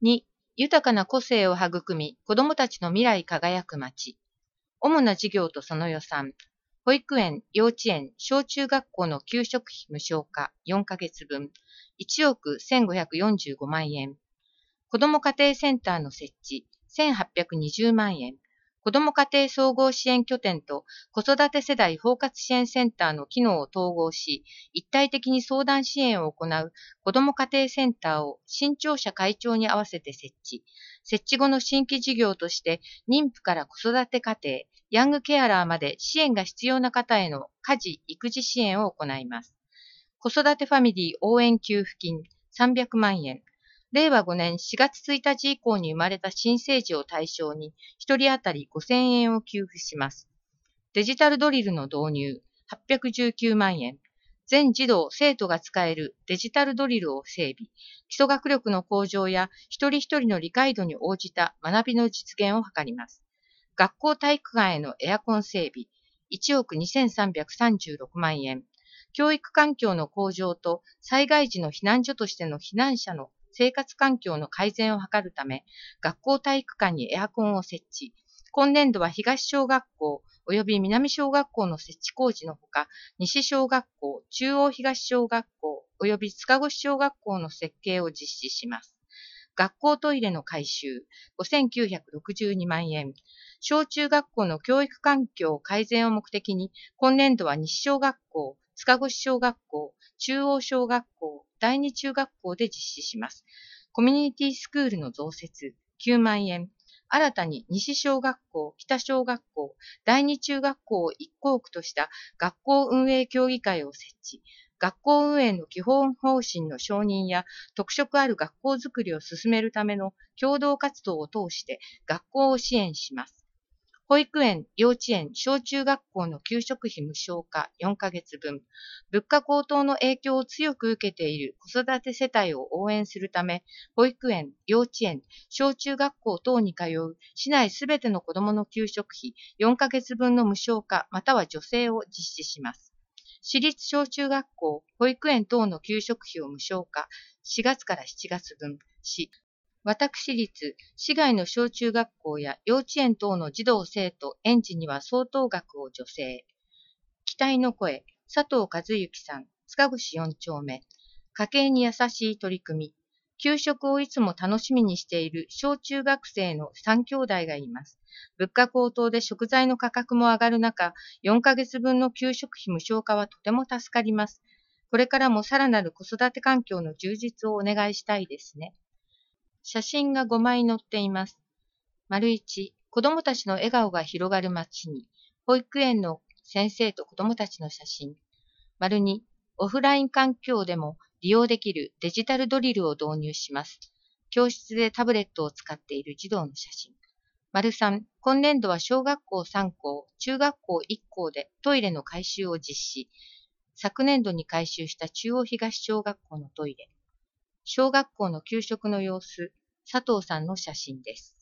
2、豊かな個性を育み、子どもたちの未来輝く町。主な事業とその予算。保育園、幼稚園、小中学校の給食費無償化4ヶ月分、1億1545万円。子ども家庭センターの設置、1820万円。子ども家庭総合支援拠点と子育て世代包括支援センターの機能を統合し、一体的に相談支援を行う子ども家庭センターを新庁舎改調に合わせて設置。設置後の新規事業として、妊婦から子育て家庭、ヤングケアラーまで支援が必要な方への家事・育児支援を行います。子育てファミリー応援給付金300万円。令和5年4月1日以降に生まれた新生児を対象に、1人当たり5000円を給付します。デジタルドリルの導入、819万円。全児童・生徒が使えるデジタルドリルを整備。基礎学力の向上や一人一人の理解度に応じた学びの実現を図ります。学校体育館へのエアコン整備、1億2336万円。教育環境の向上と災害時の避難所としての避難者の生活環境の改善を図るため、学校体育館にエアコンを設置。今年度は東小学校及び南小学校の設置工事のほか、西小学校、中央東小学校及び塚越小学校の設計を実施します。学校トイレの改修、5962万円。小中学校の教育環境改善を目的に、今年度は西小学校、塚越小学校、中央小学校、第二中学校で実施します。コミュニティスクールの増設、9万円。新たに西小学校、北小学校、第二中学校を一校区とした学校運営協議会を設置。学校運営の基本方針の承認や特色ある学校づくりを進めるための共同活動を通して学校を支援します。保育園、幼稚園、小中学校の給食費無償化4ヶ月分。物価高騰の影響を強く受けている子育て世帯を応援するため、保育園、幼稚園、小中学校等に通う市内すべての子どもの給食費4ヶ月分の無償化または助成を実施します。私立小中学校、保育園等の給食費を無償化、4月から7月分し、私立、市外の小中学校や幼稚園等の児童生徒、園児には相当額を助成。期待の声、佐藤和幸さん、塚越4丁目。家計に優しい取り組み。給食をいつも楽しみにしている小中学生の3兄弟がいます。物価高騰で食材の価格も上がる中、4ヶ月分の給食費無償化はとても助かります。これからもさらなる子育て環境の充実をお願いしたいですね。写真が5枚載っています。丸1、子どもたちの笑顔が広がる街に、保育園の先生と子どもたちの写真。丸2、オフライン環境でも利用できるデジタルドリルを導入します。教室でタブレットを使っている児童の写真。丸3、今年度は小学校3校、中学校1校でトイレの改修を実施。昨年度に改修した中央東小学校のトイレ。小学校の給食の様子、佐藤さんの写真です。